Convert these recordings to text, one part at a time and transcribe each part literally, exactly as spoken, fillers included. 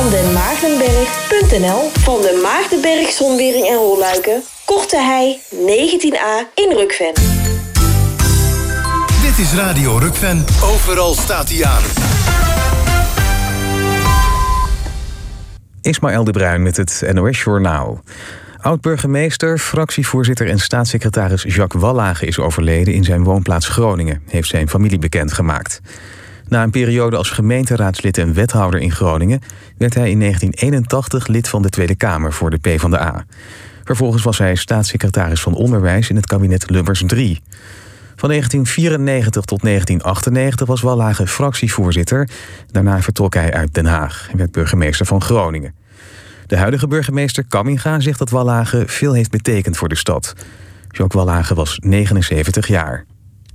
van den maagdenberg punt n l. Van den Maagdenberg Zonwering en Rolluiken. Korte Hei negentien a in Rukven. Dit is Radio Rukven. Overal staat hij aan. Ismaël de Bruin met het N O S-journaal. Oud-burgemeester, fractievoorzitter en staatssecretaris Jacques Wallage is overleden in zijn woonplaats Groningen, heeft zijn familie bekendgemaakt. Na een periode als gemeenteraadslid en wethouder in Groningen werd hij in negentien eenentachtig lid van de Tweede Kamer voor de PvdA. Vervolgens was hij staatssecretaris van Onderwijs in het kabinet Lubbers drie. Van negentien vierennegentig tot negentien achtennegentig was Wallage fractievoorzitter. Daarna vertrok hij uit Den Haag en werd burgemeester van Groningen. De huidige burgemeester Kamminga zegt dat Wallage veel heeft betekend voor de stad. Jacques Wallage was negenenzeventig jaar.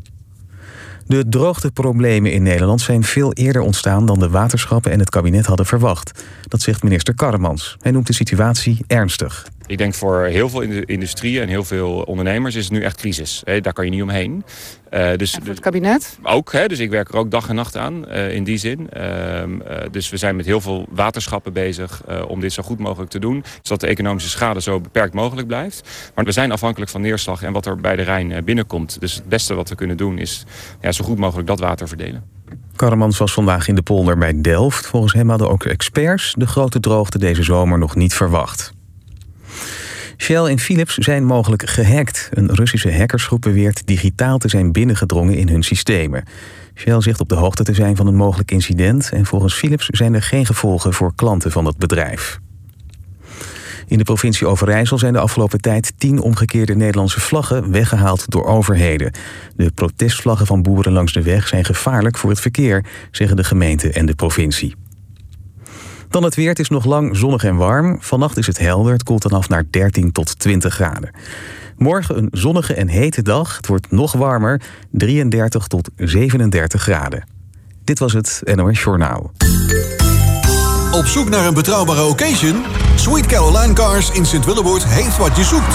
De droogteproblemen in Nederland zijn veel eerder ontstaan dan de waterschappen en het kabinet hadden verwacht. Dat zegt minister Karremans. Hij noemt de situatie ernstig. Ik denk voor heel veel industrieën en heel veel ondernemers is het nu echt crisis. He, daar kan je niet omheen. Uh, dus, en voor het kabinet? Ook, he, dus ik werk er ook dag en nacht aan uh, in die zin. Uh, uh, dus we zijn met heel veel waterschappen bezig uh, om dit zo goed mogelijk te doen. Zodat de economische schade zo beperkt mogelijk blijft. Maar we zijn afhankelijk van neerslag en wat er bij de Rijn uh, binnenkomt. Dus het beste wat we kunnen doen is ja, zo goed mogelijk dat water verdelen. Karremans was vandaag in de polder bij Delft. Volgens hem hadden ook experts de grote droogte deze zomer nog niet verwacht. Shell en Philips zijn mogelijk gehackt. Een Russische hackersgroep beweert digitaal te zijn binnengedrongen in hun systemen. Shell zegt op de hoogte te zijn van een mogelijk incident en volgens Philips zijn er geen gevolgen voor klanten van het bedrijf. In de provincie Overijssel zijn de afgelopen tijd tien omgekeerde Nederlandse vlaggen weggehaald door overheden. De protestvlaggen van boeren langs de weg zijn gevaarlijk voor het verkeer, zeggen de gemeente en de provincie. Dan het weer, het is nog lang zonnig en warm. Vannacht is het helder, het koelt dan af naar dertien tot twintig graden. Morgen een zonnige en hete dag. Het wordt nog warmer, drieëndertig tot zevenendertig graden. Dit was het N O S Journaal. Op zoek naar een betrouwbare occasion? Sweet Caroline Cars in Sint-Willeboord heeft wat je zoekt.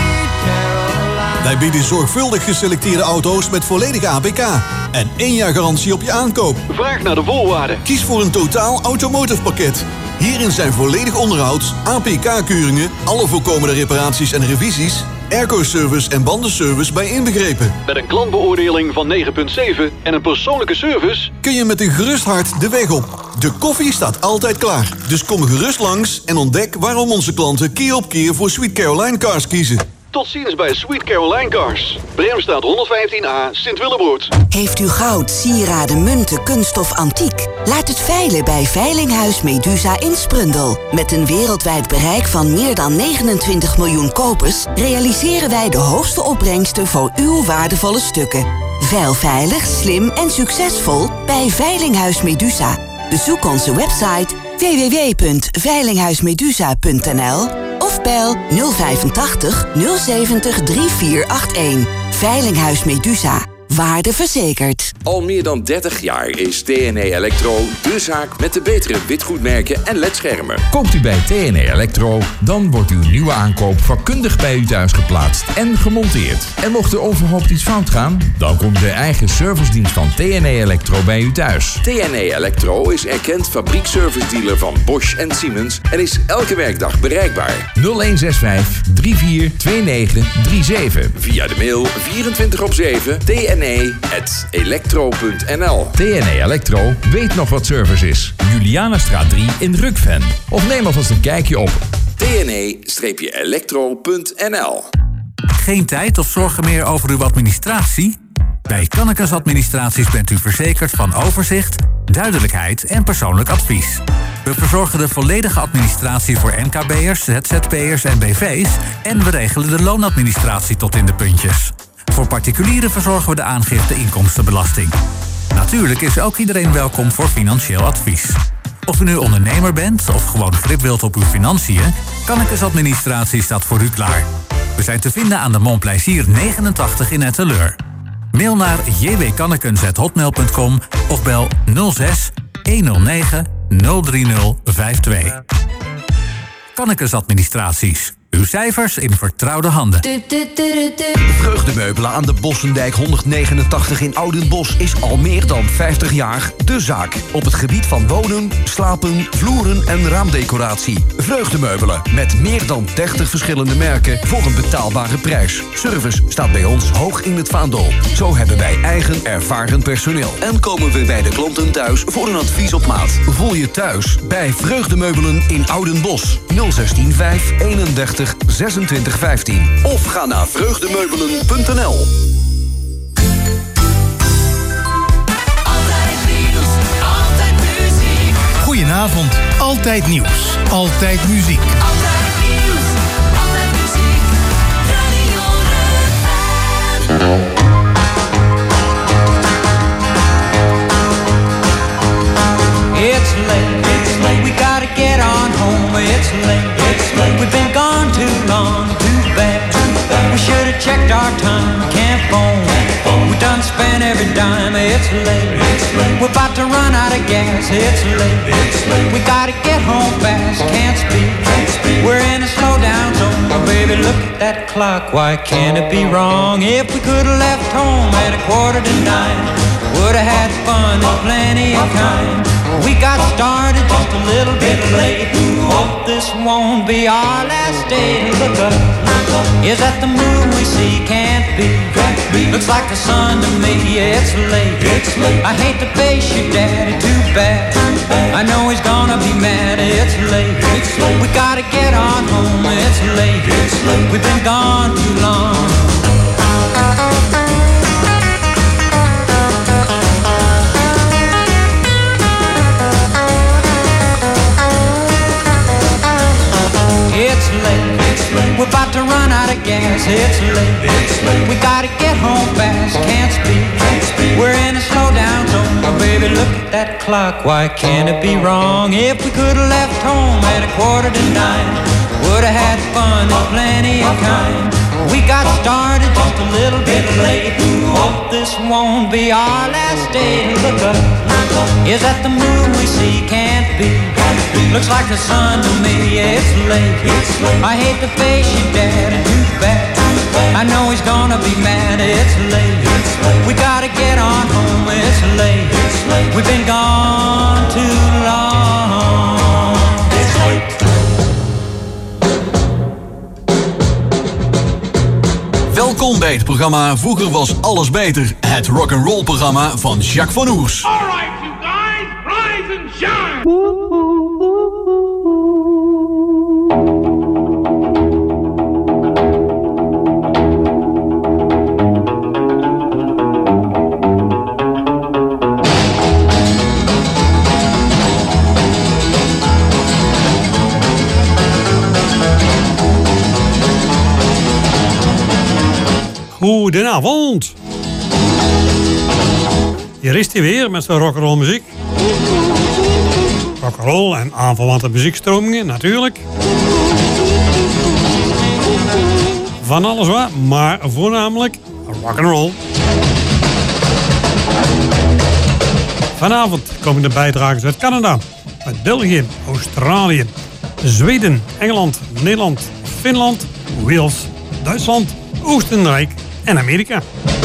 Wij bieden zorgvuldig geselecteerde auto's met volledige A P K. En één jaar garantie op je aankoop. Vraag naar de voorwaarden. Kies voor een totaal automotive pakket. Hierin zijn volledig onderhoud, A P K-keuringen, alle voorkomende reparaties en revisies, airco-service en bandenservice bij inbegrepen. Met een klantbeoordeling van negen komma zeven en een persoonlijke service kun je met een gerust hart de weg op. De koffie staat altijd klaar. Dus kom gerust langs en ontdek waarom onze klanten keer op keer voor Sweet Caroline Cars kiezen. Tot ziens bij Sweet Caroline Cars. Bremstraat honderdvijftien A, Sint-Willeboord. Heeft u goud, sieraden, munten, kunststof, antiek? Laat het veilen bij Veilinghuis Medusa in Sprundel. Met een wereldwijd bereik van meer dan negenentwintig miljoen kopers realiseren wij de hoogste opbrengsten voor uw waardevolle stukken. Veil veilig, slim en succesvol bij Veilinghuis Medusa. Bezoek onze website w w w punt veilinghuismedusa punt n l of bel nul vijfentachtig nul zeventig drie vier acht een. Veilinghuis Medusa. Waarde verzekerd. Al meer dan dertig jaar is T N E Elektro de zaak met de betere witgoedmerken en ledschermen. Koopt u bij T N E Elektro, dan wordt uw nieuwe aankoop vakkundig bij u thuis geplaatst en gemonteerd. En mocht er onverhoopt iets fout gaan, dan komt de eigen servicedienst van T N E Elektro bij u thuis. T N E Elektro is erkend fabriekservice-dealer van Bosch en Siemens en is elke werkdag bereikbaar. nul een zes vijf drie vier twee negen drie zeven. Via de mail vierentwintig op zeven T N E at elektro punt n l. T N E Elektro weet nog wat service is. Julianastraat drie in Rukven. Of neem alvast een kijkje op T N E elektro punt n l. Geen tijd of zorgen meer over uw administratie? Bij Kannekes Administraties bent u verzekerd van overzicht, duidelijkheid en persoonlijk advies. We verzorgen de volledige administratie voor M K B'ers, Z Z P'ers en B V's en we regelen de loonadministratie tot in de puntjes. Voor particulieren verzorgen we de aangifte inkomstenbelasting. Natuurlijk is ook iedereen welkom voor financieel advies. Of u nu ondernemer bent of gewoon grip wilt op uw financiën, Kannekes Administratie staat voor u klaar. We zijn te vinden aan de Montplaisir negenentachtig in Etteleur. Mail naar j w kannekens at hotmail punt com of bel nul zes honderd negen nul drie nul vijf twee. Kannekes Administraties. Uw cijfers in vertrouwde handen. Vreugdemeubelen aan de Bossendijk honderdnegenentachtig in Oudenbosch is al meer dan vijftig jaar de zaak. Op het gebied van wonen, slapen, vloeren en raamdecoratie. Vreugdemeubelen met meer dan dertig verschillende merken voor een betaalbare prijs. Service staat bij ons hoog in het vaandel. Zo hebben wij eigen ervaren personeel. En komen we bij de klanten thuis voor een advies op maat. Voel je thuis bij Vreugdemeubelen in Oudenbosch. nul zestien vijf eenendertig zesentwintig vijftien. Of ga naar vreugdemeubelen punt n l. Altijd nieuws, altijd muziek. Goedenavond, altijd nieuws, altijd muziek. Altijd nieuws, altijd muziek. Radio Rutland. It's late, it's late, we gotta get on home. It's late, it's late, we've been gone too long, too bad. We should have checked our time, can't phone. We done spent every dime. It's late, it's late, we're about to run out of gas. It's late, it's late, we gotta get home fast. Can't speak, can't speak. We're in a slow down zone. Oh, baby, look at that clock. Why can't it be wrong? If we could have left home at a quarter to nine, would have had fun and plenty of time. We got started just a little bit late. Hope this won't be our last day. Look up, is that the moon we see? Can't be. Looks like the sun to me. Yeah, it's late. It's late. I hate to face your daddy, too bad. I know he's gonna be mad. It's late. It's late. We gotta get on home. It's late. It's late. We've been gone too long. It's late, it's late, we're about to run out of gas. It's late, it's late, we gotta get home fast. Can't speak, can't speak. We're in a slow down zone. Oh, baby, look at that clock. Why can't it be wrong? If we could have left home at a quarter to nine, would have had fun and plenty of time. We got started just a little bit late. Hope this won't be our last day. Look up, is that the moon we see? Can't be. Looks like the sun to me. Yeah, it's late. It's late. I hate to face your daddy, too bad. I know he's gonna be mad. It's late. It's late. We gotta get on home. It's late. It's late. We've been gone too long. It's late. Welkom bij het programma Vroeger was alles beter. Het rock'n'roll programma van Jacques van Oers. All right, you guys, rise and shine. Goedenavond. Hier is hij weer met zijn rock'n'roll muziek. Rock'n'roll en aanverwante muziekstromingen natuurlijk. Van alles wat, maar voornamelijk rock'n'roll. Vanavond komen de bijdragers uit Canada, uit België, Australië, Zweden, Engeland, Nederland, Finland, Wales, Duitsland, Oostenrijk en Amerika.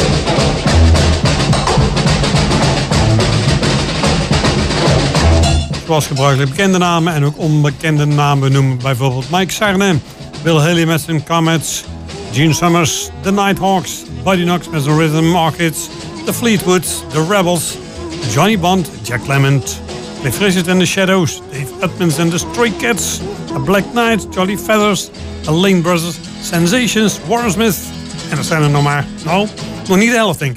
Zoals gebruikelijk bekende namen en ook onbekende namen noemen bijvoorbeeld Mike Sarne, Bill Haley met zijn Comets, Gene Summers, The Nighthawks, Buddy Knox met zijn Rhythm Orchids, The Fleetwoods, The Rebels, Johnny Bond, Jack Clement, Cliff Richard and the Shadows, Dave Edmonds and the Stray Cats, A Black Knight, Jolly Feathers, The Lane Brothers, Sensations, Warren Smith. En dat zijn er nog maar, nou, nog niet de helft, denk ik.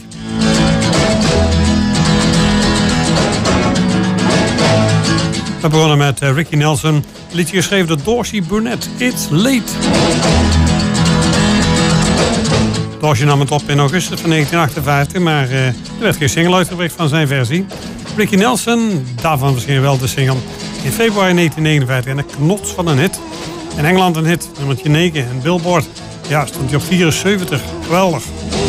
We begonnen met uh, Ricky Nelson, een liedje geschreven door Dorsey Burnett, It's Late. Dorsey nam het op in augustus van negentien achtenvijftig, maar uh, er werd geen single uitgebracht van zijn versie. Ricky Nelson, daarvan verscheen wel de single in februari negentien negenenvijftig en een knots van een hit. In Engeland een hit, nummertje negen en Billboard. Ja, stond hij op vierenzeventig. Geweldig.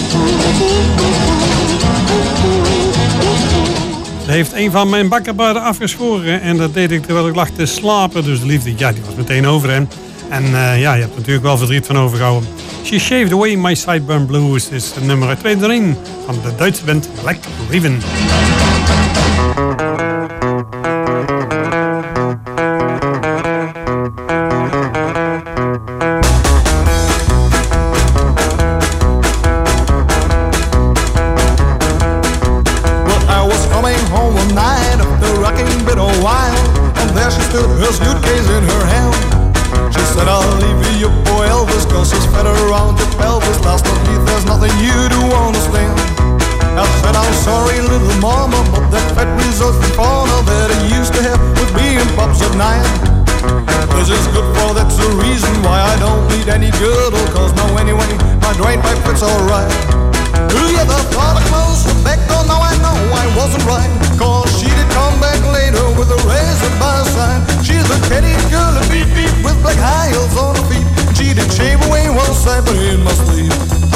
Ze heeft een van mijn bakkenbaarden afgeschoren en dat deed ik terwijl ik lag te slapen. Dus de liefde, ja, die was meteen over hem. En uh, ja, je hebt er natuurlijk wel verdriet van overgehouden. She Shaved Away My Sideburn Blues is een nummer uit tweeduizend één van de Duitse band Black Raven. Her suitcase in her hand. She said, I'll leave you, boy Elvis, cause she's fed around your pelvis. Last but least, there's nothing you do understand. I said, I'm sorry, little mama, but that fat results from fauna that I used to have with me and Pops at night. This is good for, that's the reason why I don't need any girdle, cause now anyway, my drain pipe fits alright. Yeah, the thought of clothes were back, though now I know I wasn't right, cause she did come back later with a razor by her side. She's a teddy girl, a beep beep, with black high heels on her feet. She did shave away one side, but in my sleep.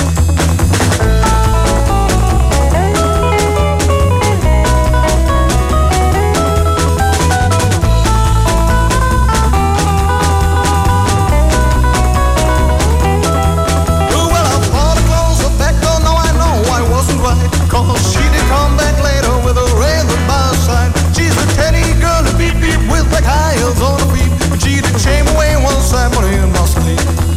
Cause she did come back later with a razor by her side. She's a teddy girl, a beep beep, with black high heels on her feet. But she did shave away one side, but in my sleep.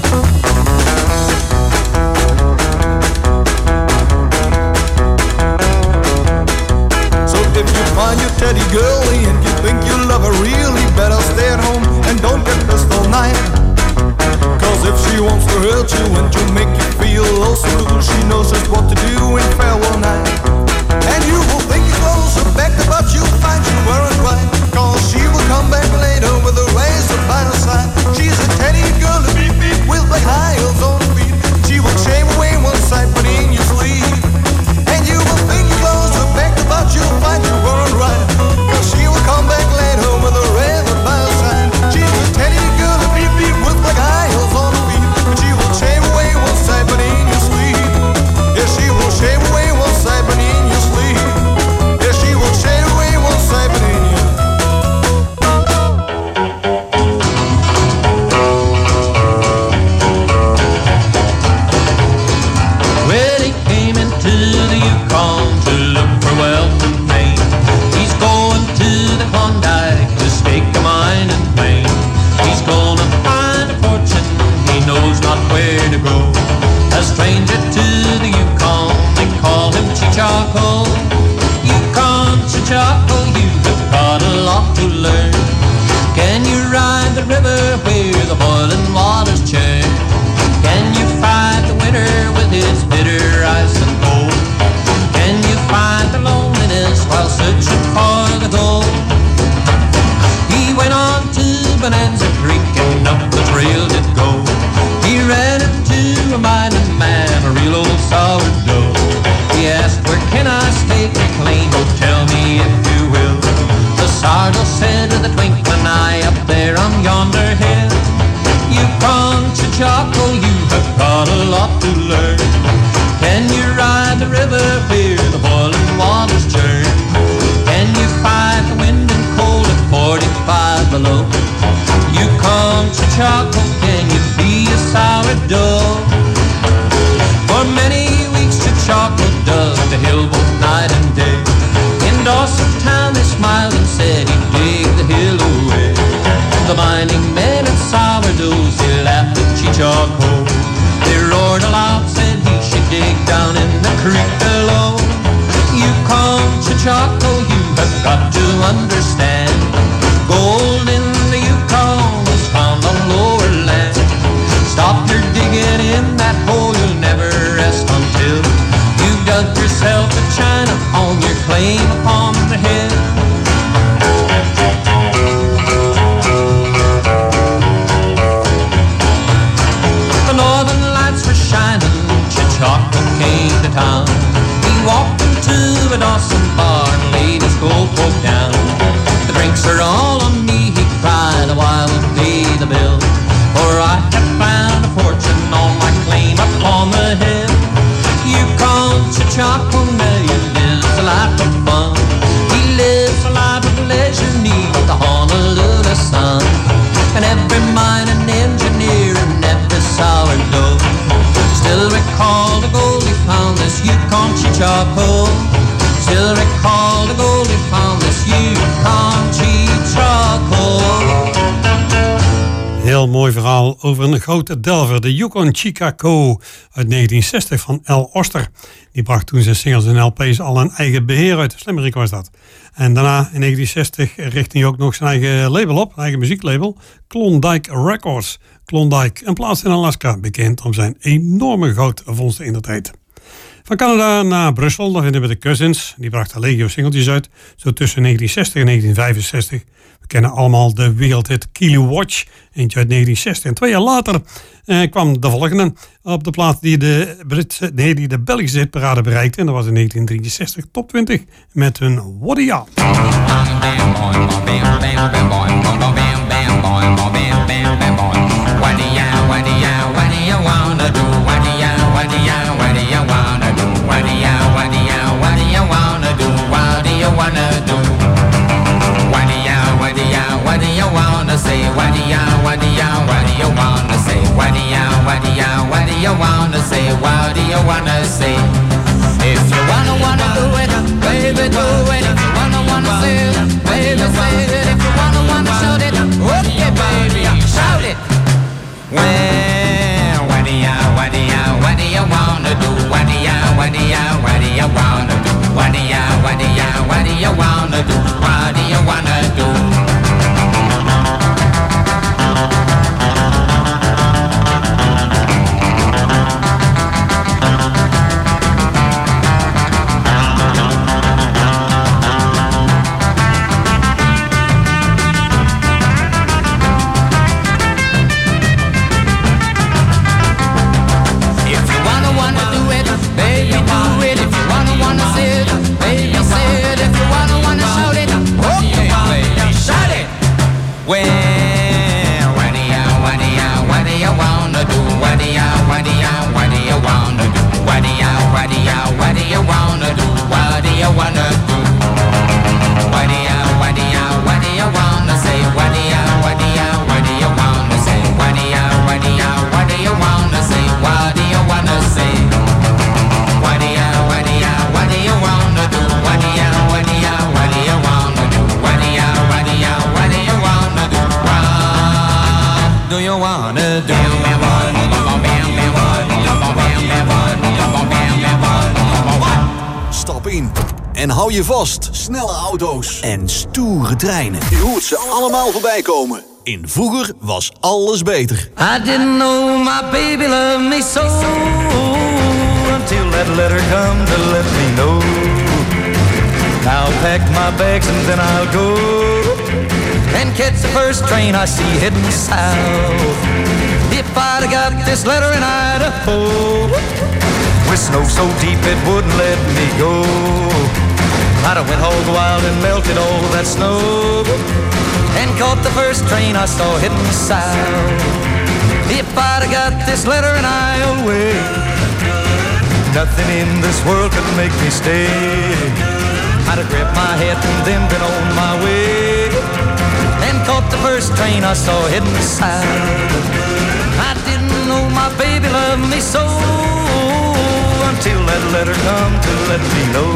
So if you find your teddy girlie and you think you love her really, better stay at home and don't get pissed all night. Cause if she wants to hurt you and to make you feel low blue, she knows just what to do in farewell night. And you will think you close her back, but you find you weren't right, cause she will come back later with a razor by her side. She's a teddy girl, a beep beep, with black high heels on her feet. She will shave away one side, but in your sleeve. And you will think you close her back, but you find you weren't right, cause she will come back later with a razor by her side. She's a teddy girl, a beep beep, with black high heels on her feet. But she will shave away one side, but in your sleeve. Yeah, she will shave away one side, but in your sleeve. Yeah, she will shave away one side, but in your Well, he came into the Yukon to look for wealth and fame. He's going to the Klondike to stake a mine and claim. He's gonna find a fortune, he knows not where to go. A stranger to the Yukon, they call him Chichako. Yukon, Chichako, you have got a lot to learn. Can you ride the river where the boiling waters churn? Can you fight the winter with its bitter ice and cold? Can you find the loneliness while searching for the gold? He went on to Bonanza Creek and up the trail did go. He ran into a mining man, a real old sourdough. He asked, where can I stake a claim? Oh, tell me if you will. The sourdough said with a twinkling eye, up there on yonder hill. Yukon, Chichako, you have got a lot to learn. Can you ride the river where the boiling waters churn? Can you fight the wind and cold at forty-five below? Yukon, Chichako, can you be a sourdough? For many weeks Chichako dug the hill both night and day. In Dawson town they smiled and said he'd dig the hill away. The mining men and sourdoughs, they laughed at Chichako. They roared aloud, said he should dig down in the creek below. Yukon, Chichako, you have got to understand. Gold in the Yukon is found on lower land. Stop your digging in that hole, you'll never rest until you've dug yourself a china on your claim upon the hill. The northern lights were shining, Chichako came to town. He walked into a Dawson bar and laid his gold fork down. The heel mooi verhaal over een grote delver, de Yukon Chickaco uit negentien zestig van Al Oster. Die bracht toen zijn singles en L P's al een eigen beheer uit. Slimmerik was dat. En daarna in negentien zestig richtte hij ook nog zijn eigen label op, eigen muzieklabel, Klondike Records. Klondike, een plaats in Alaska, bekend om zijn enorme goudvondsten in de tijd. Van Canada naar Brussel, daar vinden we de Cousins. Die brachten legio singeltjes uit, zo tussen negentien zestig en negentien vijfenzestig. We kennen allemaal de wereldhit Kilo Watch, eentje uit negentien zestig. En twee jaar later eh, kwam de volgende op de plaat die de, Britse, nee, die de Belgische hitparade bereikte. En dat was in negentien drieënzestig top twintig met hun Waddia. Say, what do ya, what do ya, what do you wanna say? What do ya, what do ya, what do you wanna say? What do you wanna say? If you wanna, wanna do it, baby, do it. If you wanna, wanna say it, baby, say it. If you wanna, wanna shout it, okay, baby, shout it. Well, what do ya, what do ya, what do you wanna do? What do ya, what do ya, what do you wanna do? What do ya, what do ya, what do you wanna do? What do you wanna do? Stap in en hou je vast. Snelle auto's en stoere treinen. Je hoort ze allemaal voorbij komen. In Vroeger was alles beter. I didn't know my baby loved me so until that letter come to let me know. Now I'll pack my bags and then I'll go and catch the first train I see heading south. If I'd have got this letter in Idaho, with snow so deep it wouldn't let me go, I'd have went hog wild and melted all that snow and caught the first train I saw heading south. If I'd have got this letter in Iowa, nothing in this world could make me stay. I'd have grabbed my hat and then been on my way and caught the first train I saw heading south. I didn't know my baby loved me so until that letter come to let me know.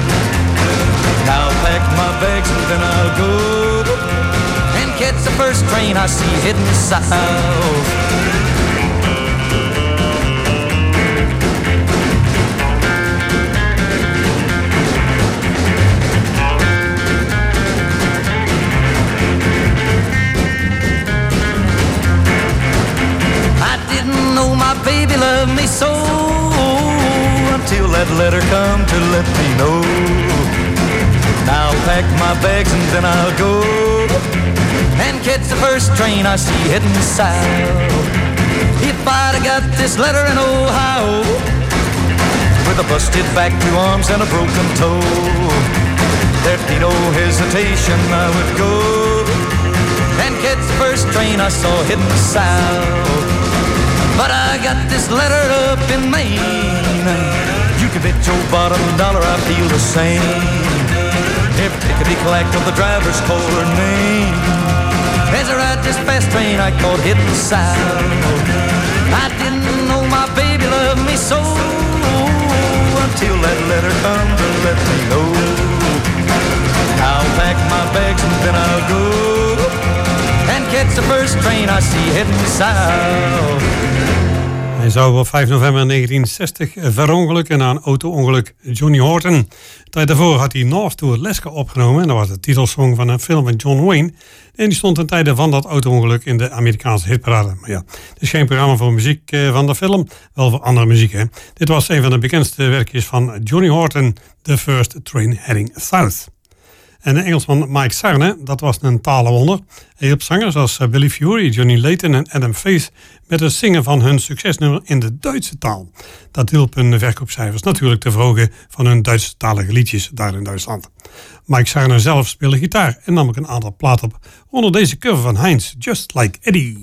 Now I'll pack my bags and then I'll go and catch the first train I see heading south. My baby loved me so until that letter come to let me know. Now I'll pack my bags and then I'll go and catch the first train I see heading south. If I'd have got this letter in Ohio with a busted back, two arms and a broken toe, there'd be no hesitation, I would go and catch the first train I saw heading south. But I got this letter up in Maine. You can bet your bottom dollar I feel the same. Every tickety-clack of the driver's collar name as I ride this fast train I caught heading south. I didn't know my baby loved me so until that letter come to let me know. I'll pack my bags and then I'll go and catch it's the first train I see heading south. Hij zou op vijf november negentien zestig verongelukken na een auto-ongeluk. Johnny Horton. De tijd daarvoor had hij North to Alaska opgenomen. En dat was de titelsong van een film van John Wayne. En die stond ten tijde van dat auto-ongeluk in de Amerikaanse hitparade. Maar ja, het is geen programma voor muziek van de film. Wel voor andere muziek, hè. Dit was een van de bekendste werkjes van Johnny Horton. The First Train Heading South. En de Engelsman Mike Sarne, dat was een talenwonder. Hij hielp zangers als Billy Fury, Johnny Layton en Adam Faith met het zingen van hun succesnummer in de Duitse taal. Dat hielp hun verkoopcijfers natuurlijk te verhogen van hun Duitsstalige liedjes daar in Duitsland. Mike Sarne zelf speelde gitaar en nam ook een aantal platen op onder deze cover van Heinz, Just Like Eddie.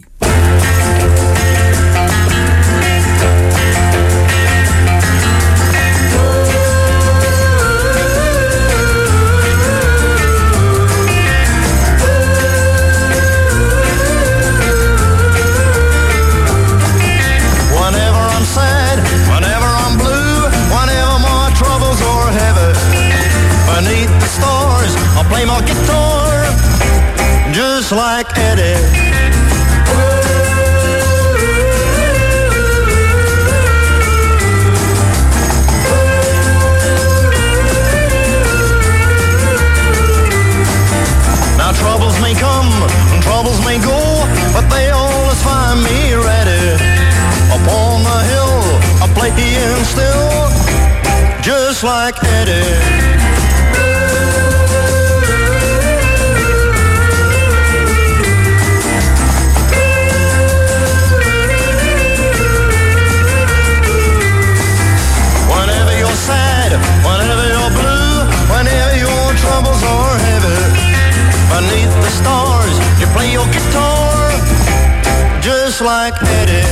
Play my guitar just like Eddie. Now troubles may come and troubles may go, but they always find me ready. Upon the hill, I play and still, just like Eddie. Whenever you're blue, whenever your troubles are heavy, beneath the stars, you play your guitar, just like Eddie.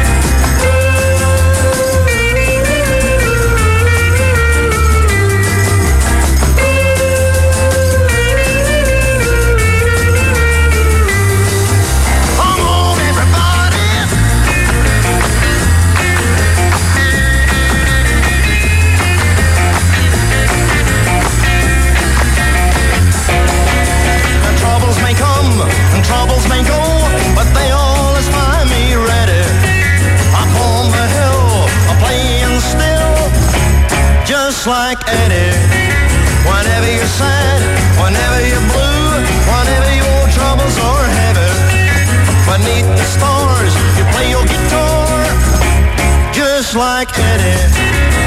Troubles may go, but they always find me ready. Up on the hill, I'm playing still, just like Eddie. Whenever you're sad, whenever you're blue, whenever your troubles are heavy, beneath the stars, you play your guitar, just like Eddie.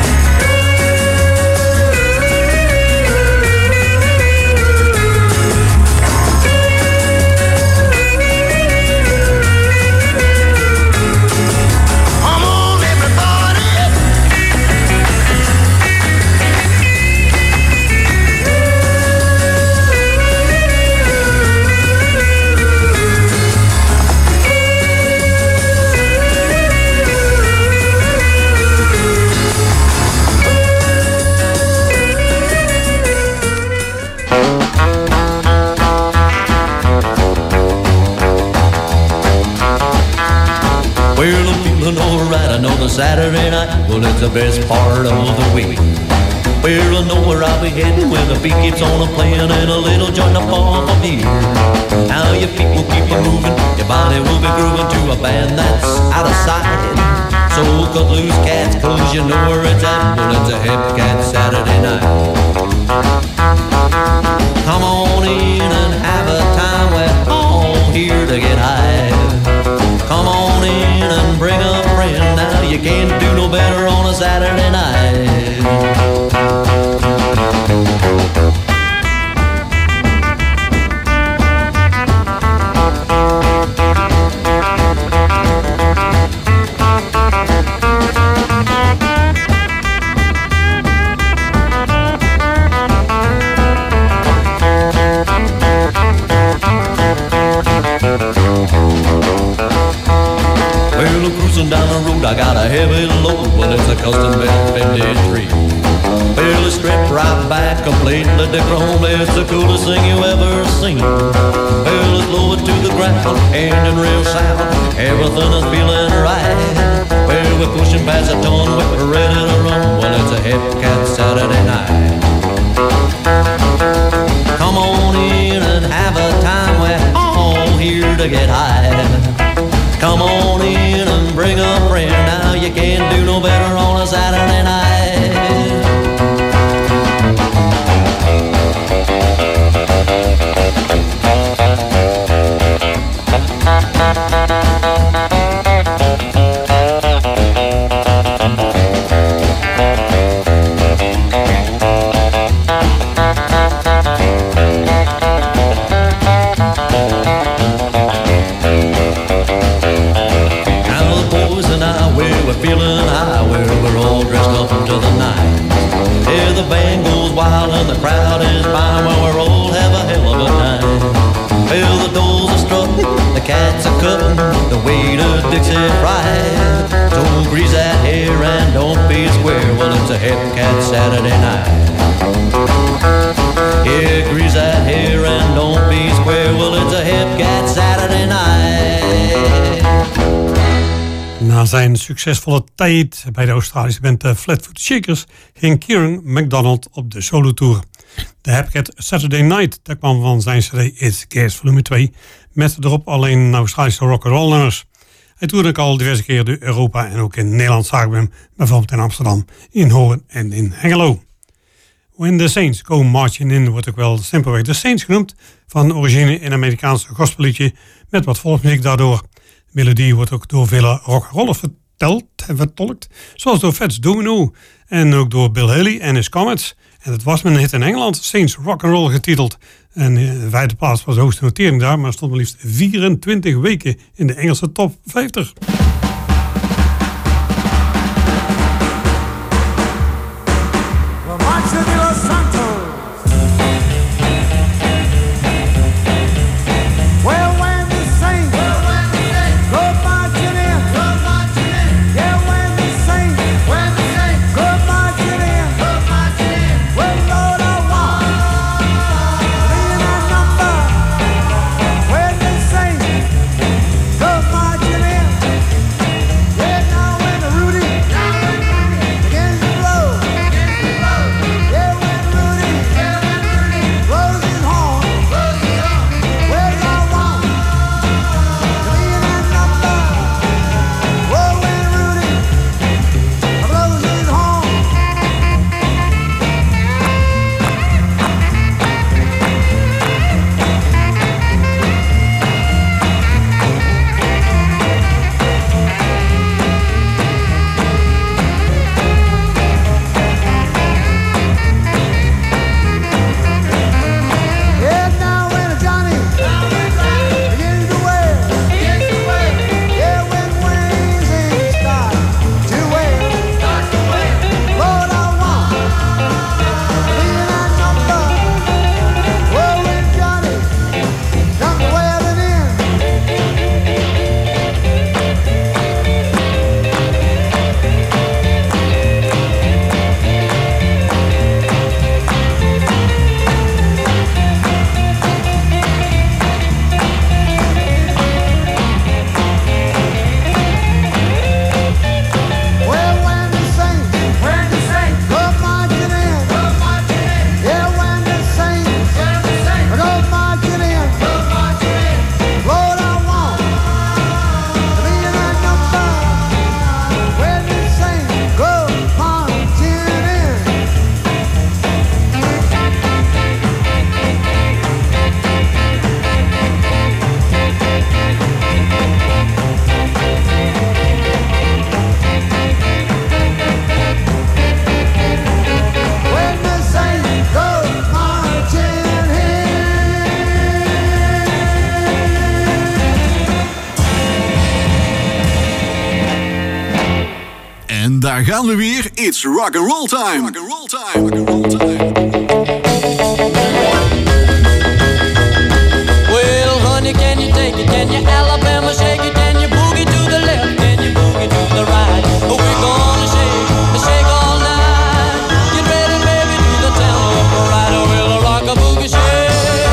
Another Saturday night, well, it's the best part of the week. Well, I know where I'll be heading when the beat keeps on a playing and a little joint up on my beer. Now your feet will keep a moving, your body will be grooving to a band that's out of sight. So cut loose, cats, cause you know where it's at. Well, it's a Hep Cat Saturday night. Come on in and have a time, we're all here to get high. Come on in and bring a friend. Now you can't do no better on a Saturday night. Down the road, I got a heavy load. Well, it's a custom-built fifty-three. Well, it's stripped right back, completely dechrome. It's the coolest thing you ever seen. Well, it's lowered to the ground, and in real sound, everything is feeling right. Well, we're pushing past a ton, we're ready to run. Well, it's a Hep Cat Saturday night. Come on in and have a time. We're all here to to get high. Come on in and bring a friend. Now you can't do no better on a Saturday night. Feeling high, where we're all dressed up to the nines. Here the band goes wild and the crowd is fine, while we're all have a hell of a time. Well, the doors are struck, the cats are cutting, the waiter Dixie fried. So grease that hair and don't be square, well it's a hip cat Saturday night. Yeah, grease that hair and don't be square, well it's a hip cat Saturday night. Na zijn succesvolle tijd bij de Australische band Flatfoot Shakers ging Kieran MacDonald op de solotour. De Hepcat Saturday Night, dat kwam van zijn C D It's Gas volume twee, met erop alleen Australische rock'n'roll nummers. Hij toerde ook al diverse keren door Europa en ook in Nederland zagen we hem, bijvoorbeeld in Amsterdam, in Hoorn en in Hengelo. When the Saints Go Marching In wordt ook wel simpelweg The Saints genoemd, van origine een Amerikaanse gospelliedje met wat volksmuziek daardoor. De melodie wordt ook door vele rock'n'rollers verteld en vertolkt, zoals door Fats Domino en ook door Bill Haley en his Comets. En het was met een hit in Engeland, Saints Rock'n'Roll getiteld. En de vijfde plaats was de hoogste notering daar, maar stond maar liefst vierentwintig weken in de Engelse top vijftig. Daar gaan we weer. It's rock'n'roll time. Rock'n'roll time. Rock'n'roll time. Well, honey, can you take it? Can you Alabama shake it? Can you boogie to the left? Can you boogie to the right? Oh, we're gonna shake, shake all night. Get ready, baby, do the tempo right. Oh, we'll rock a boogie shake.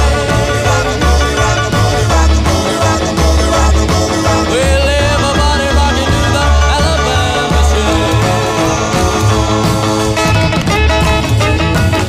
Well, everybody rockin' to the Alabama shake.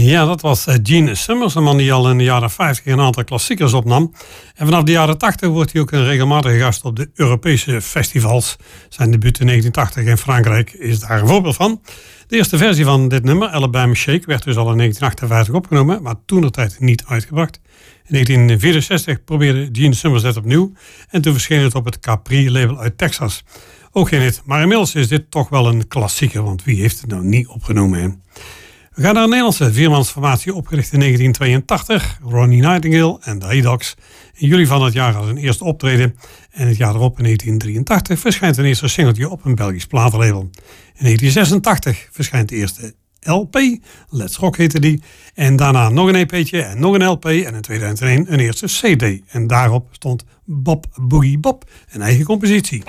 Ja, dat was Gene Summers, een man die al in de jaren vijftig een aantal klassiekers opnam. En vanaf de jaren tachtig wordt hij ook een regelmatige gast op de Europese festivals. Zijn debuut in negentien tachtig in Frankrijk is daar een voorbeeld van. De eerste versie van dit nummer, Alabama Shake, werd dus al in negentien achtenvijftig opgenomen, maar toentertijd niet uitgebracht. In negentien vierenzestig probeerde Gene Summers dit opnieuw en toen verscheen het op het Capri-label uit Texas. Ook geen hit, maar inmiddels is dit toch wel een klassieker, want wie heeft het nou niet opgenomen, hè? We gaan naar een Nederlandse viermansformatie opgericht in negentien tweeëntachtig. Ronnie Nightingale en de Hey-Dogs. In juli van het jaar had hun eerste optreden. En het jaar erop, in negentien drieëntachtig, verschijnt een eerste singeltje op een Belgisch platenlabel. In negentien zesentachtig verschijnt de eerste L P. Let's Rock heette die. En daarna nog een E P'tje en nog een L P. En in tweeduizend één een eerste C D. En daarop stond Bob Boogie Bob, een eigen compositie.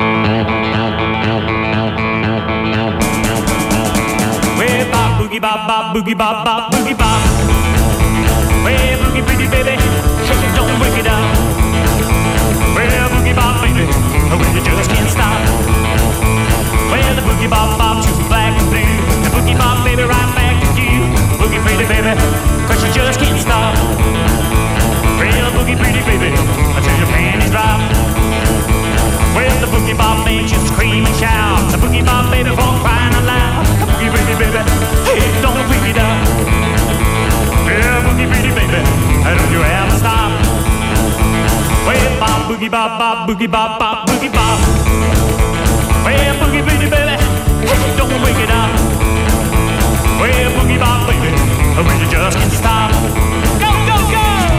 Way bop boogie bop bop boogie bop bop boogie bop. Way boogie pretty baby, shake it, don't break it down. Way boogie bop baby, when you just can't stop. Way the boogie bop bop to black and blue. The boogie bop baby right back to you. Boogie pretty baby, cause you just can't stop. Real boogie pretty baby, until your panties drop. Well, the boogie bop makes you scream and shout. The boogie bop baby for crying aloud. Boogie pretty baby, hey, don't freak it out. Yeah, boogie pretty baby, don't you ever stop. Well, bop, boogie bop, bop, boogie bop, bop, boogie bop. Well, boogie pretty baby, hey, don't freak it out. Well, boogie bop baby, when you just can't stop. Go, go, go!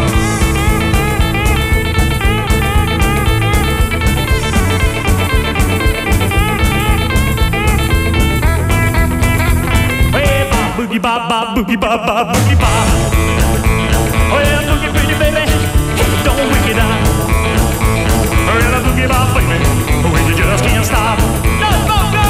Boogie bop bop, boogie bop bop, boogie bop. Oh yeah, boogie pretty baby, don't wake it up. Oh yeah, boogie bop baby, when you just can't stop. Go, go, go!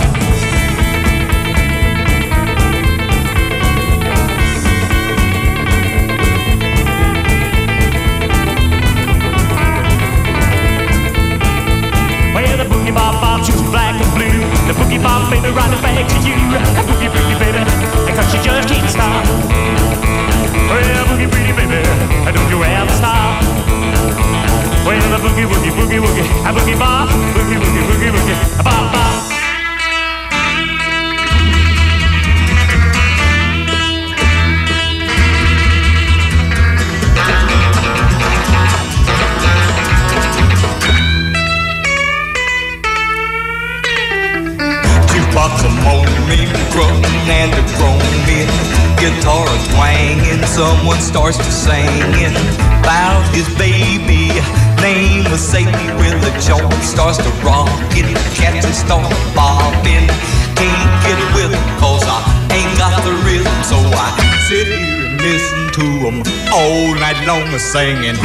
Well, the boogie bop bop, choose black and blue. The boogie bop baby, right back to you. The boogie pretty baby, cause you just can't stop. Well, boogie pretty baby, don't you ever stop. Well, the boogie woogie boogie woogie, a boogie bop, boogie woogie boogie woogie, a bop bop. Box of moaning, grunting, and a groaning. Guitar twanging, someone starts to singing about his baby. Name was Sadie with the joint starts to rockin'. Cats start bobbing. Can't get with him cause I ain't got the rhythm. So I sit here and listen to him all night long singing.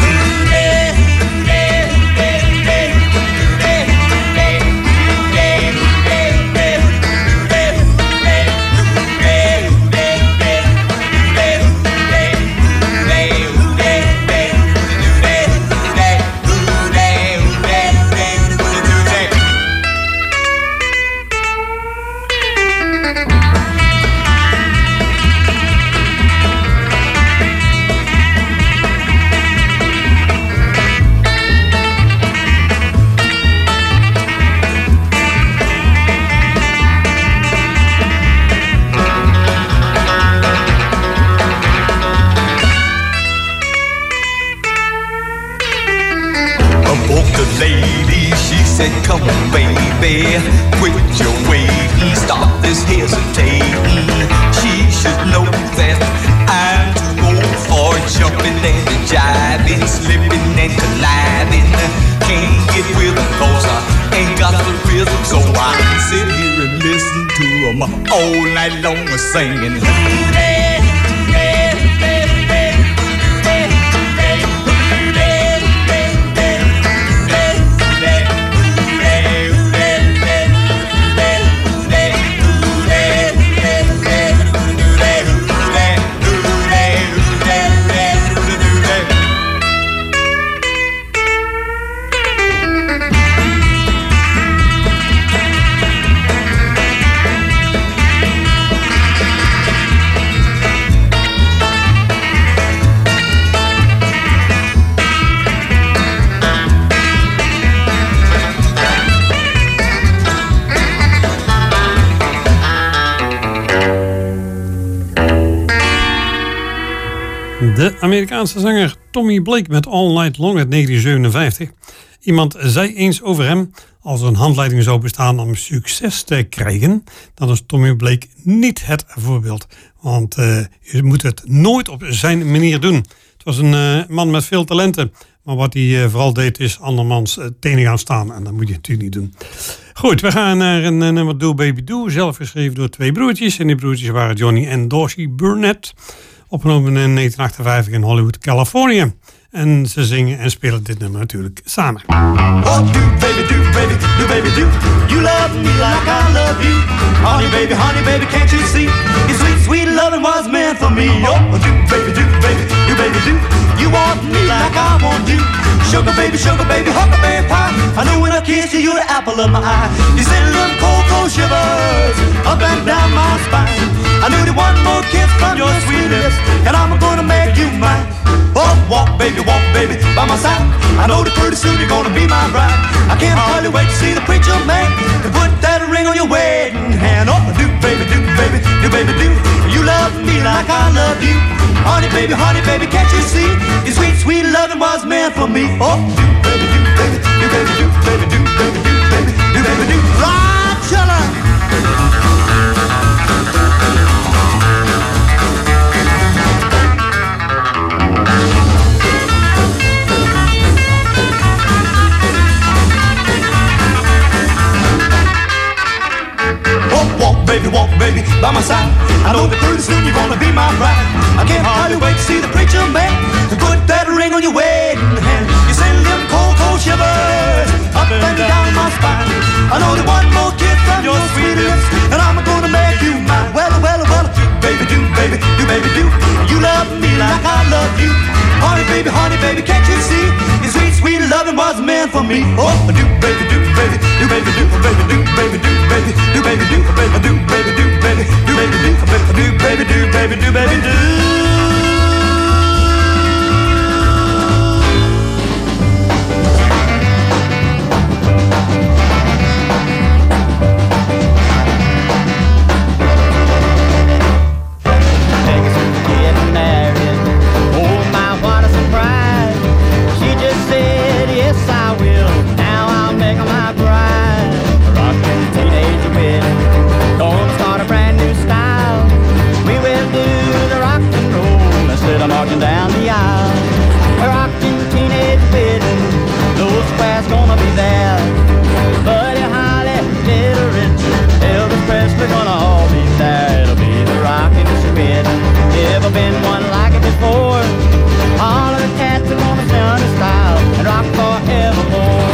Said, come on, baby, quit your waiting, stop this hesitating. She should know that I'm too old for jumping and jiving, slipping and colliding. Can't get with them cause I ain't got the rhythm. So I sit here and listen to them all night long singing. De Amerikaanse zanger Tommy Blake met All Night Long uit negentien zevenenvijftig. Iemand zei eens over hem: als er een handleiding zou bestaan om succes te krijgen, dan is Tommy Blake niet het voorbeeld. Want uh, je moet het nooit op zijn manier doen. Het was een uh, man met veel talenten. Maar wat hij uh, vooral deed is andermans uh, tenen gaan staan. En dat moet je natuurlijk niet doen. Goed, we gaan naar een uh, nummer Do Baby Do. Zelf geschreven door twee broertjes. En die broertjes waren Johnny en Dorsey Burnett. Opgenomen in negentien achtenvijftig in Hollywood, Californië. En ze zingen en spelen dit nummer natuurlijk samen. Oh, do baby, do baby, do baby, do. You love me like I love you. Honey baby, honey baby, can't you see? Your sweet, sweet loving was meant for me. Oh, do baby, do baby, do baby, do. You want me like I want you. Sugar baby, sugar baby, huckleberry pie. I know when I kiss you, you're the apple of my eye. You send them cold, cold shivers up and down my spine. I need one more kiss from your sweet lips, and I'm gonna make you mine. Oh, walk baby, walk baby, by my side. I know that pretty soon you're gonna be my bride. I can't hardly wait to see the preacher man and put that ring on your wedding hand. Oh, do baby, do baby, do baby, do. You love me like I love you. Honey baby, honey baby, can't you see? Your sweet, sweet loving was meant for me. Oh, do baby, do baby, do baby, do baby, do baby, do baby, do baby, do. Rod Chiller. Walk, baby, walk, baby, by my side. I know that pretty soon you're gonna be my bride. I can't hardly wait to see the preacher man to put that ring on your wedding hand. You send them cold, cold shivers up and down my spine. I know that one more kiss from your sweet lips, and I'm gonna make you mine. Well, well, well, do baby, do baby, do baby, do. You love me like I love you. Honey, baby, honey, baby, can't you see? Your sweet, sweet loving was meant for me. Oh, do baby, do baby, do baby, do baby, do baby, do baby, do baby, do baby, do baby, do baby, do baby, do baby, do baby, do baby, do. Marching down the aisle, a rocking teenage wedding. Those squares gonna be there. Buddy Holly, Little Richard, Elvis Presley gonna all be there. It'll be the rocking wedding. Never been one like it before. All of the cats are gonna sound in style and rock forevermore.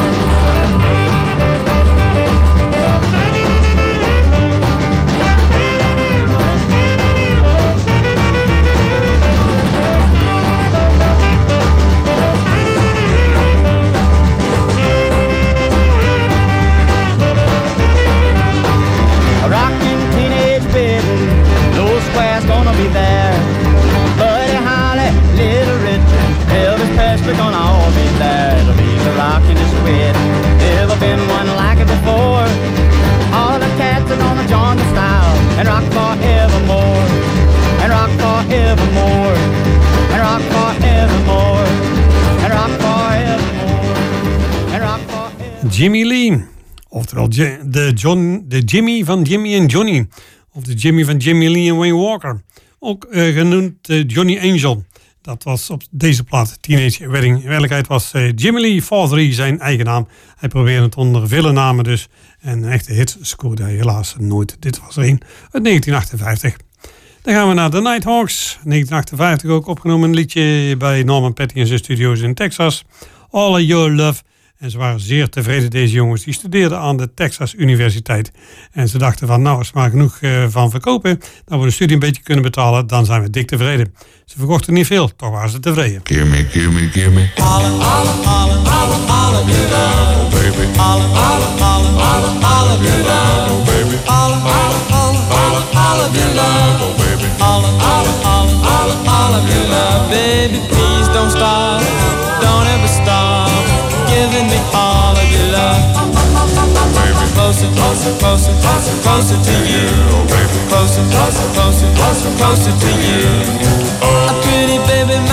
Be there. Buddy Holly, Little Richard, Elvis Presley gonna all be there. It'll be the rockin' this wedding. Never been one like it before. All the cats are gonna join the style and rock forevermore. And rock forevermore. And rock forevermore. And rock forevermore. And rock forevermore. Jimmy Lee, oftewel de, John, de Jimmy van Jimmy en Johnny. Of de Jimmy van Jimmy Lee en Wayne Walker. Ook uh, genoemd uh, Johnny Angel. Dat was op deze plaat Teenage Wedding. In werkelijkheid was uh, Jimmy Lee four three zijn eigen naam. Hij probeerde het onder vele namen dus. En een echte hit scoorde hij helaas nooit. Dit was er een uit negentien achtenvijftig. Dan gaan we naar The Nighthawks. negentien achtenvijftig ook opgenomen een liedje bij Norman Petty en zijn studio's in Texas. All of Your Love. En ze waren zeer tevreden, deze jongens. Die studeerden aan de Texas Universiteit. En ze dachten van, nou, als we maar genoeg uh, van verkopen, dat we de studie een beetje kunnen betalen, dan zijn we dik tevreden. Ze verkochten niet veel, toch waren ze tevreden. Gimme, gimme, gimme. All, all, all, all, all of your love, baby. All, all, all, all, all of your love, baby. All, all, all, all, all of your love, baby. All, all, all, all, all of your love, baby. Please don't stop, don't ever stop. Giving me all of your love. Baby. Closer, closer, closer, closer, closer to you. Baby. Closer, closer, closer, closer, closer to you. Oh. A pretty baby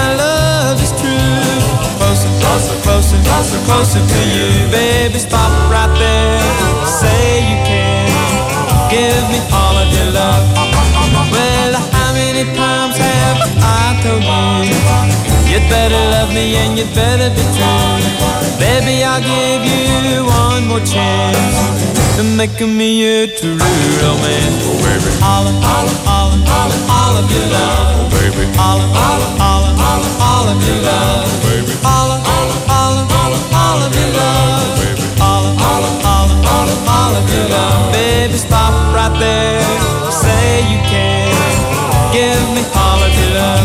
closer to you, baby, stop right there. Say you can give me all of your love. Well, how many times have I told you you'd better love me and you'd better be true? Baby, I'll give you one more chance to make me your true romance. Oh, baby, all of, all of, all of, all of, all of your love. Oh, baby, all of, all of, all of, all of, all of your love. Oh, baby, all of, all of, all of, all of, all of your love. Oh, baby, all of, all of, all of, all of, all of your love. Baby, stop right there. Say you can give me all of your love.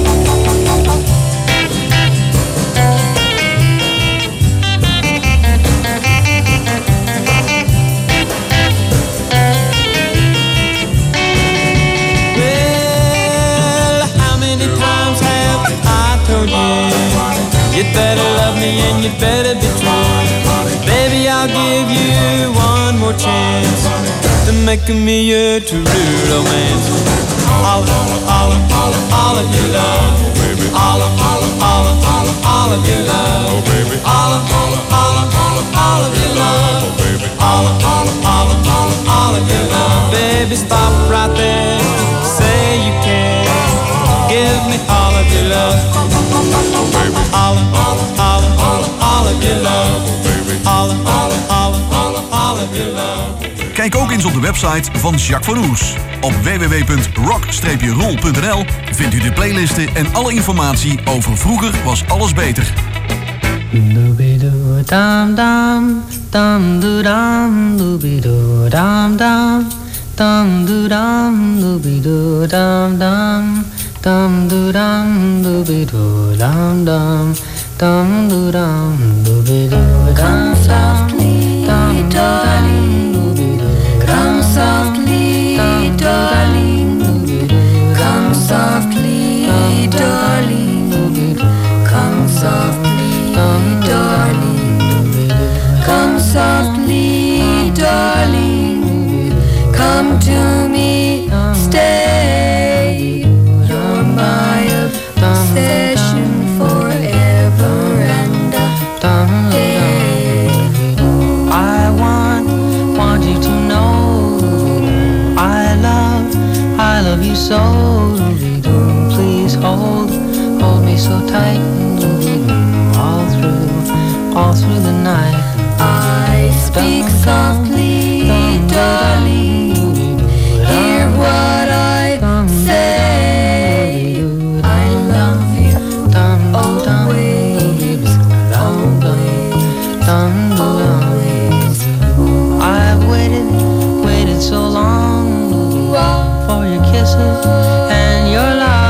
You'd better love me and you'd better be true. Baby, I'll give you one more chance to make me your true romance. All of, all of, all of, all of your love. All of, all of, all of, all of, all of your love. All of, all of, all of, all of, all of your love. All of, all of, all of, all of, all of your love. Baby, stop right there. Say you can give me all of your love. All of, all of, all of, all of, all of your love. All of, all of, all of, all of, all of your love. Kijk ook eens op de website van Jacques van Oers. Op w w w punt rock roll punt n l vindt u de playlisten en alle informatie over Vroeger was alles beter. Doobido dam dam, dam do dam, doobido dam dam, dam do dam, doobido dam dam, dam do dam, doobido dam dam, dam do dam, doobido dam softly, dam darling, doobido come softly, darling, come softly, darling, come softly, darling, come softly, darling, come to me, stay. You're my obsession forever and a day. I want, want you to know I love, I love you so. Please hold, hold me so tight all through, all through the night. I speak softly, darling, hear what I say. I love you always, always, always. I've waited, waited so long for your kisses and your love.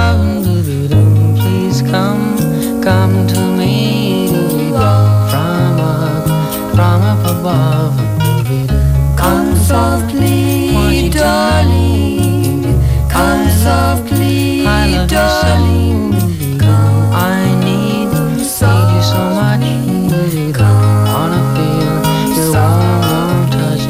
Please come, come to me from up, from up above. Come softly, darling, come softly, darling. I need, need you so much. Wanna feel your warm, warm touch.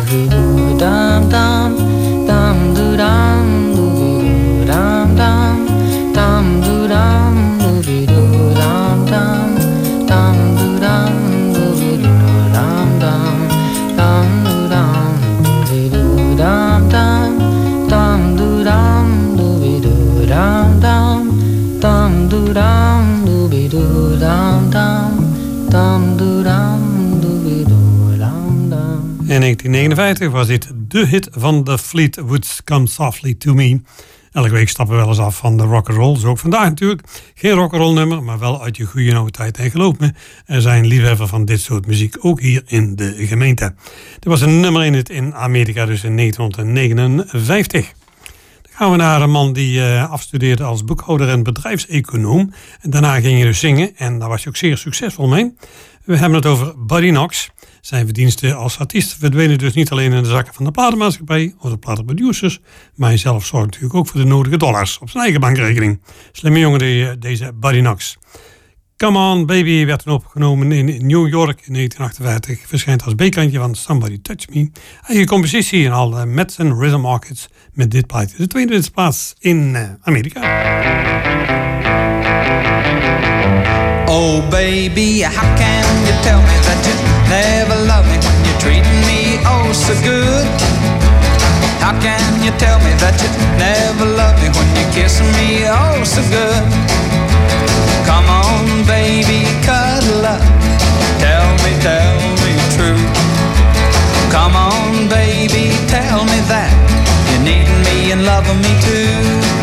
Dum dum, dum do dum, do dum dum, dum do dum, do dum dum, dum do dum, do dum dum, dum do dum, do dum dum, dum do dum, do dum dum, dum do dum, do dum dum, dum do dum, do dum dum. In negentien negenenvijftig was dit de hit van The Fleetwoods, Come Softly to Me. Elke week stappen we wel eens af van de rock'n'roll. Zo ook vandaag natuurlijk. Geen rock'n'roll nummer, maar wel uit je goede oude tijd. En geloof me, er zijn liefhebbers van dit soort muziek ook hier in de gemeente. Er was een nummer in het in Amerika, dus in negentien negenenvijftig. Dan gaan we naar een man die uh, afstudeerde als boekhouder en bedrijfseconoom. En daarna ging hij dus zingen en daar was hij ook zeer succesvol mee. We hebben het over Buddy Knox. Zijn verdiensten als artiest verdwenen dus niet alleen in de zakken van de platenmaatschappij of de platenproducers, maar hij zelf zorgt natuurlijk ook voor de nodige dollars op zijn eigen bankrekening. Slimme jongen die, deze Buddy Knox. Come On Baby werd toen opgenomen in New York in negentien achtenvijftig. Verschijnt als B-kantje van Somebody Touch Me. Eigen compositie in al uh, Madsen Rhythm Markets met dit plaatje. De tweede plaats in uh, Amerika. Oh baby. baby, how can you tell me that you never love me when you're treating me oh so good? How can you tell me that you never love me when you're kissing me oh so good? Come on, baby, cuddle up. Tell me, tell me true. Come on, baby, tell me that you need me and loving me too.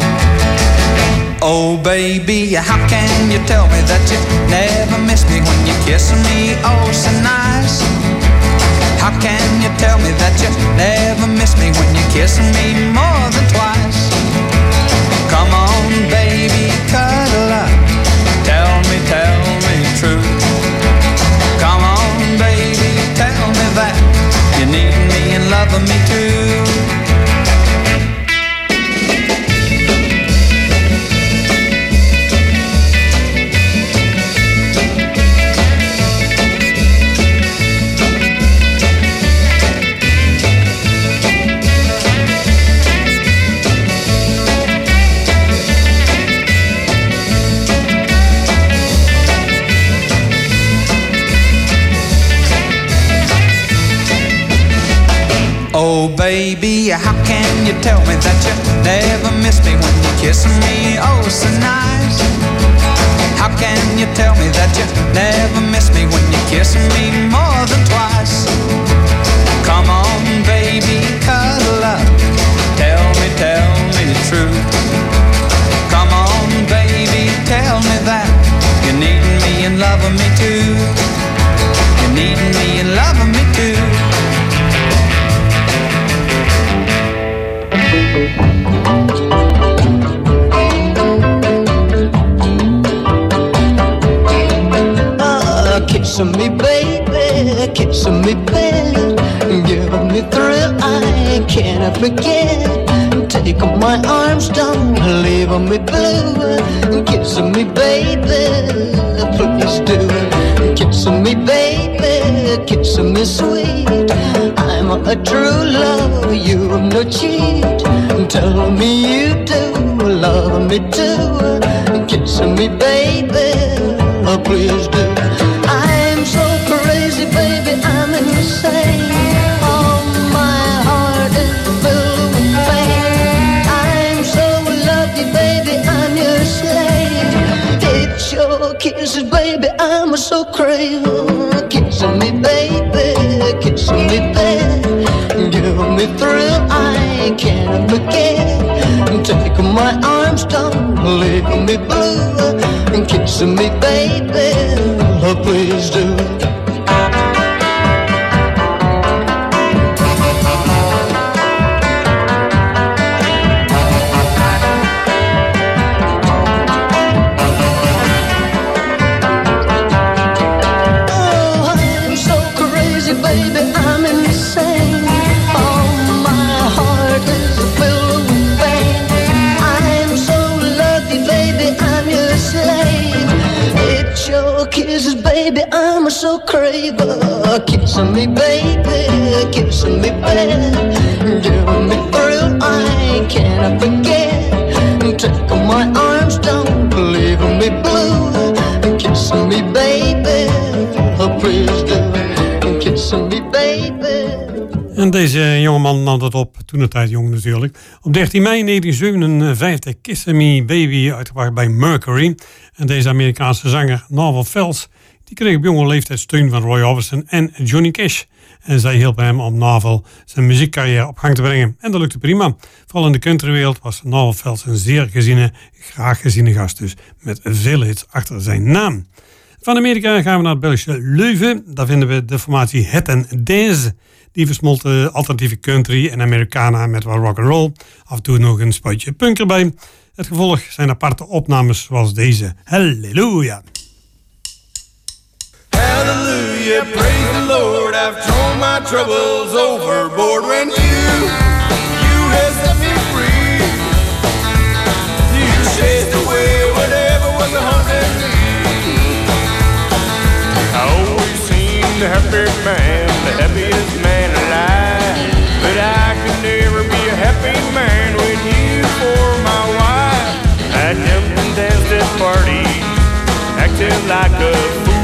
Oh, baby, how can you tell me that you never miss me when you're kissing me oh so nice? How can you tell me that you never miss me when you're kissing me more than twice? Come on, baby, cuddle up. Tell me, tell me true. Come on, baby, tell me that you need me and loving me too. Oh, baby, how can you tell me that you never miss me when you're kissing me oh so nice? How can you tell me that you never miss me when you're kissing me more than twice? Come on, baby, cuddle up. Tell me, tell me the truth. Come on, baby, tell me that you need me and loving me too. You need me and loving me too. Uh, kissing me, baby, kissing me, baby, giving me thrill I cannot forget. Take my arms down, leaving me blue. Kissing me, baby, please do. Kissing me, baby, kissing me sweet. I'm a true love, you no cheat. Tell me you do love me too. Kissing me, baby, please do. I'm so crazy, baby, I'm insane. Oh, my heart is filled with pain. I'm so lucky, baby, I'm your slave. It's your kisses, baby, I'm so crazy. Kissing me, baby, kissing me, baby, give me thrill I can't forget. Take my arms down, leave me blue. Kissing me, baby, please do. Kisses, baby, I'm so crazy. Kissing me, baby, kissing me, baby, giving me thrill I cannot forget. Taking my arms down, leaving me blue. Kissing me, baby, please do. Kissing me, baby. En deze jongeman nam dat op, toen de tijd jong natuurlijk. Op dertien mei negentien zevenenvijftig Kissing Me Baby, uitgebracht bij Mercury. En deze Amerikaanse zanger Norval Fells, die kreeg op jonge leeftijd steun van Roy Orbison en Johnny Cash. En zij hielpen hem om Norval zijn muziekcarrière op gang te brengen. En dat lukte prima. Vooral in de countrywereld was Norval Fells een zeer geziene, graag geziene gast, dus met vele hits achter zijn naam. Van Amerika gaan we naar het Belgische Leuven. Daar vinden we de formatie Het en Deze. Die versmolt uh, alternatieve country en Americana met wat rock'n'roll. Af en toe nog een spuitje punk erbij. Het gevolg zijn aparte opnames zoals deze. Halleluja! Hallelujah, praise the Lord, I've thrown my troubles overboard. When you, you have set me free, you chased away whatever was haunting me. I always seemed the happiest man, the happiest man alive, but I could never be a happy man with you for my wife. I jumped and danced at parties, acting like a fool.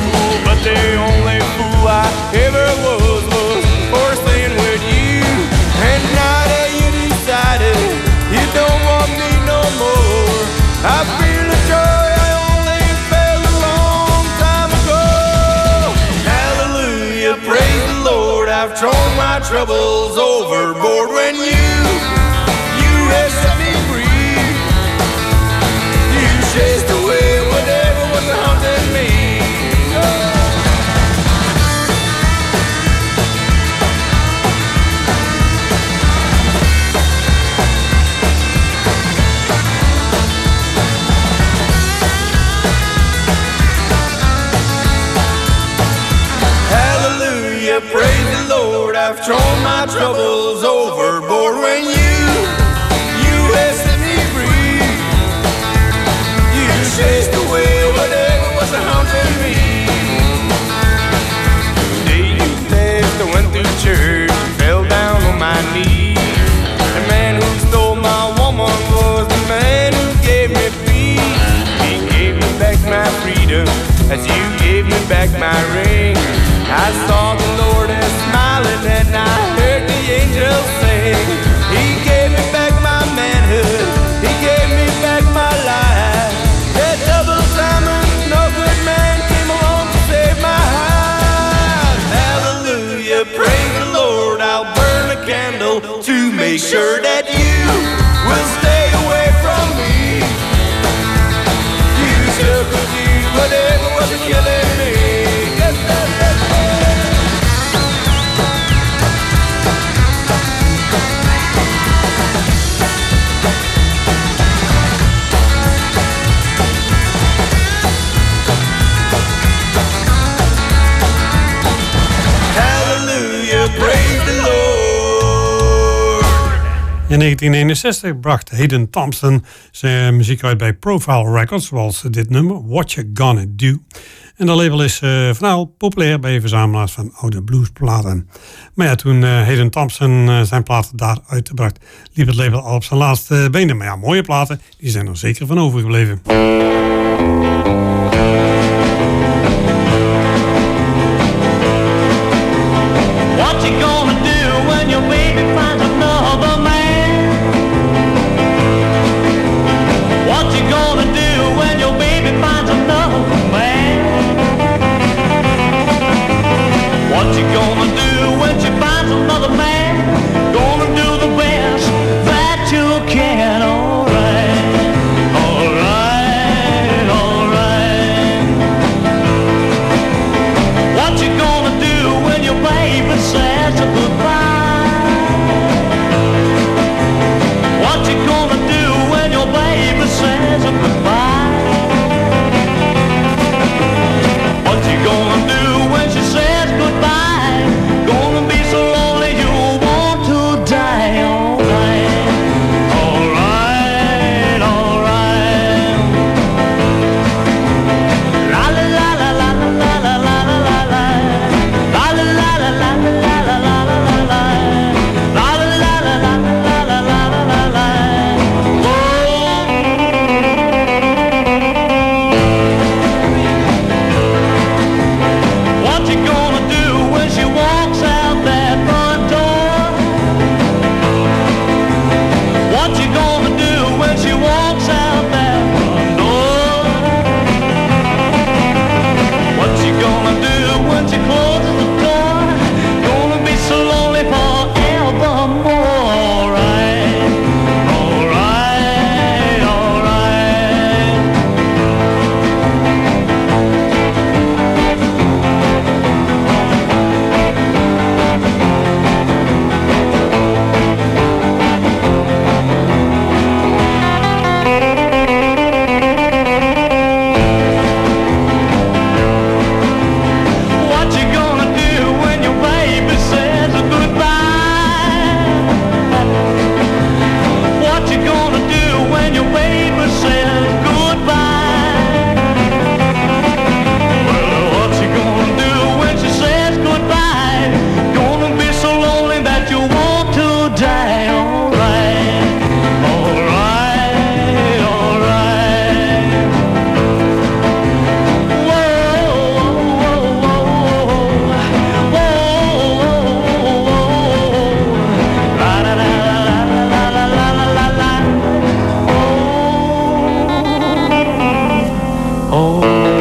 but the only fool I ever was was for staying with you. And now that you decided you don't want me no more, I feel the joy I only felt a long time ago. Hallelujah, praise the Lord, I've thrown my troubles overboard when you, you have set me free. You chased away whatever was haunting me. Hallelujah, praise the Lord, I've thrown my troubles overboard when you, you have set me free. You chased away whatever was haunting me. The day you passed, I went to church and fell down on my knees. The man who stole my woman was the man who gave me peace. He gave me back my freedom as you gave me back my ring. I saw the Lord as smiling and I heard the angels sing. He gave me back my manhood, He gave me back my life. That double diamond, no good man came along to save my heart. Hallelujah, praise the Lord, I'll burn a candle to make sure that you will stay away from me. You took with you whatever was killing me. Yes, yes, yes. Praise the Lord. In negentien eenenzestig bracht Hayden Thompson zijn muziek uit bij Profile Records, zoals dit nummer, What You Gonna Do. En dat label is uh, vooral populair bij verzamelaars van oude bluesplaten. Maar ja, toen uh, Hayden Thompson uh, zijn platen daar uitbracht, liep het label al op zijn laatste benen. Maar ja, mooie platen, die zijn er zeker van overgebleven. What you gonna do when your baby finds another man? What you gonna do when your baby finds another man? What you gonna do when she finds another man? Gonna do the best that you can, alright, alright, alright. home.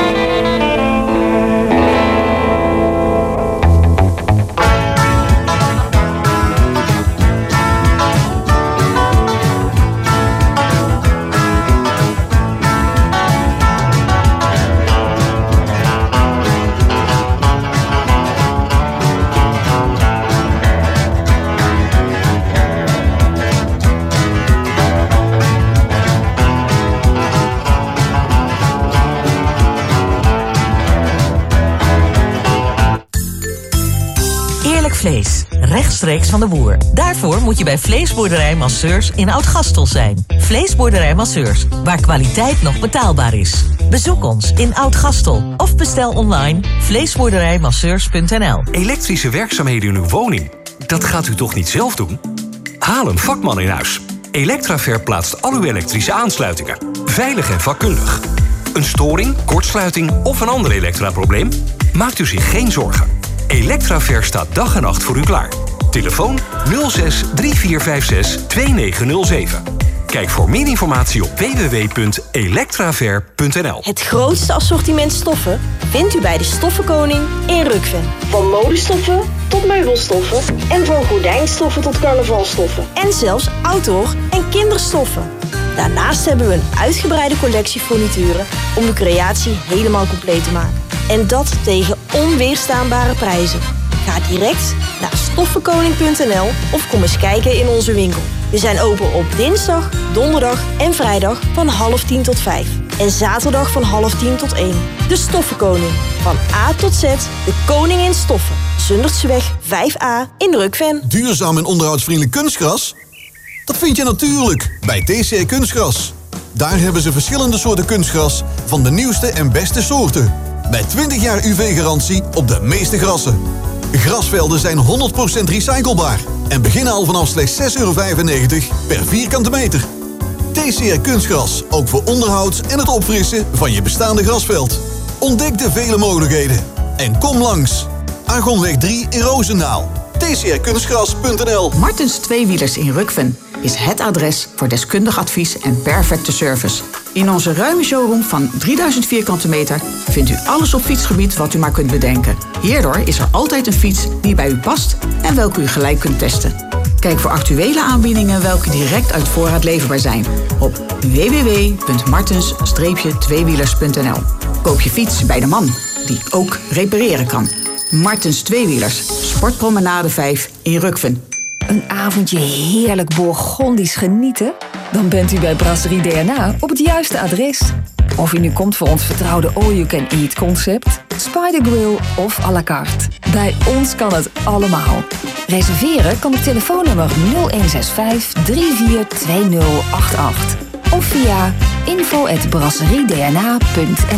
Vlees, rechtstreeks van de boer. Daarvoor moet je bij Vleesboerderij Masseurs in Oud-Gastel zijn. Vleesboerderij Masseurs, waar kwaliteit nog betaalbaar is. Bezoek ons in Oud-Gastel of bestel online vleesboerderijmasseurs punt n l. Elektrische werkzaamheden in uw woning, dat gaat u toch niet zelf doen? Haal een vakman in huis. Electraver plaatst al uw elektrische aansluitingen. Veilig en vakkundig. Een storing, kortsluiting of een ander elektraprobleem? Maakt u zich geen zorgen. Electraver staat dag en nacht voor u klaar. Telefoon nul zes drie vier vijf zes twee negen nul zeven. Kijk voor meer informatie op w w w punt electraver punt n l. Het grootste assortiment stoffen vindt u bij de Stoffenkoning in Rukven. Van modestoffen tot meubelstoffen en van gordijnstoffen tot carnavalstoffen. En zelfs outdoor- en kinderstoffen. Daarnaast hebben we een uitgebreide collectie furnituren om uw creatie helemaal compleet te maken. En dat tegen onweerstaanbare prijzen. Ga direct naar stoffenkoning punt n l of kom eens kijken in onze winkel. We zijn open op dinsdag, donderdag en vrijdag van half tien tot vijf. En zaterdag van half tien tot één. De Stoffenkoning. Van A tot Z, de koning in stoffen. Zundertseweg vijf a in Rukven. Duurzaam en onderhoudsvriendelijk kunstgras? Dat vind je natuurlijk bij T C R Kunstgras. Daar hebben ze verschillende soorten kunstgras van de nieuwste en beste soorten. Met twintig jaar U V-garantie op de meeste grassen. Grasvelden zijn honderd procent recyclebaar en beginnen al vanaf slechts zes euro vijfennegentig per vierkante meter. T C R Kunstgras, ook voor onderhoud en het opfrissen van je bestaande grasveld. Ontdek de vele mogelijkheden en kom langs. Argonweg drie in Roosendaal. T C R kunstgras punt n l. Martens Tweewielers in Rukven is het adres voor deskundig advies en perfecte service. In onze ruime showroom van drieduizend vierkante meter vindt u alles op fietsgebied wat u maar kunt bedenken. Hierdoor is er altijd een fiets die bij u past en welke u gelijk kunt testen. Kijk voor actuele aanbiedingen welke direct uit voorraad leverbaar zijn op w w w punt martens tweewielers punt n l. Koop je fiets bij de man die ook repareren kan. Martens Tweewielers, Sportpromenade vijf in Rukven. Een avondje heerlijk Bourgondisch genieten? Dan bent u bij Brasserie D N A op het juiste adres. Of u nu komt voor ons vertrouwde all-you-can-eat concept, Spider Grill of à la carte. Bij ons kan het allemaal. Reserveren kan op telefoonnummer nul een zes vijf drie vier twee nul acht acht of via info at brasserie d n a punt n l.